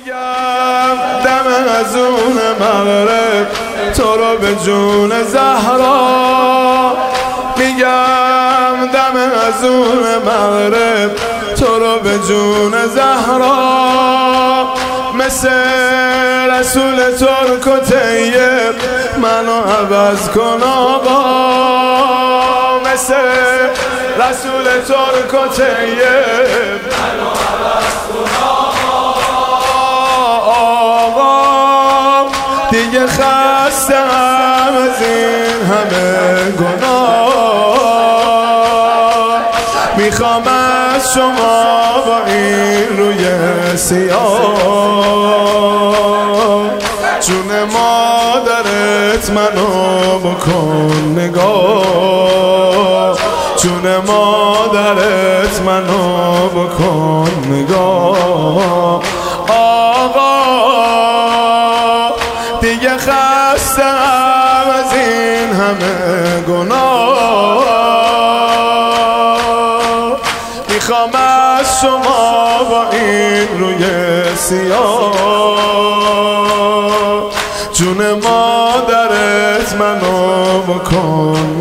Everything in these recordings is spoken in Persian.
میگم دم از اون مغرب تو رو به جون زهرا، میگم دم از اون مغرب تو رو به جون زهرا، مثل رسول ترک و طیب منو عوض کن آقا، مثل رسول ترک و طیب منو عوض کن آقا، دیگه خستم از این همه گناه، میخوام از شما با این روی سیاه، جون مادرت منو بکن نگاه، جون مادرت منو بکن نگاه آقا، دیگه خستم از این همه گناه، میخوام از شما با این روی سیاه، جون مادرت منو بکن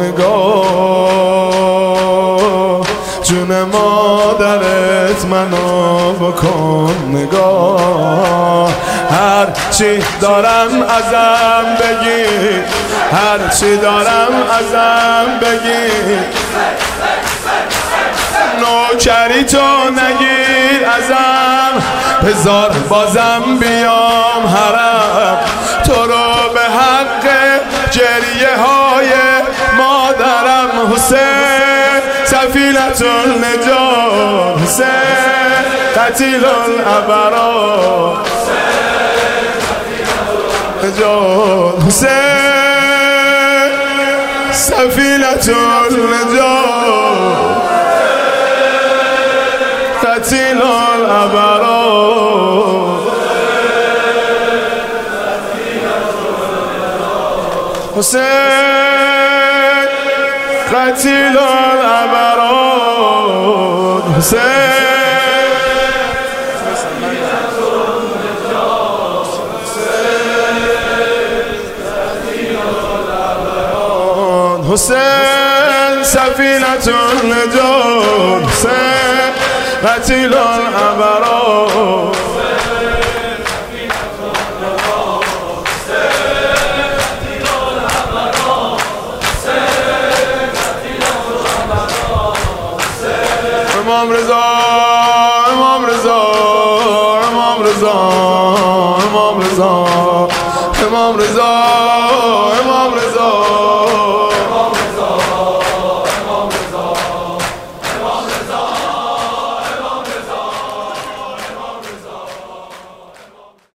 نگاه، جون مادرت منو بکن نگاه، هر چی دارم ازم بگی، هر چی دارم ازم بگی، نوکری تو نگیر ازم، بذار بازم بیام حرم، تو رو به حق گریه های مادرم حسین سفینة النجات، حسین قتیل الابرار، نجات حسین سفینة النجات، قتیل الابرار، حسین قتیل الابرار، حسین حسین سفینة النجات، حسین قتیل الابرار، امام رضا امام رضا امام رضا امام رضا امام رضا امام رضا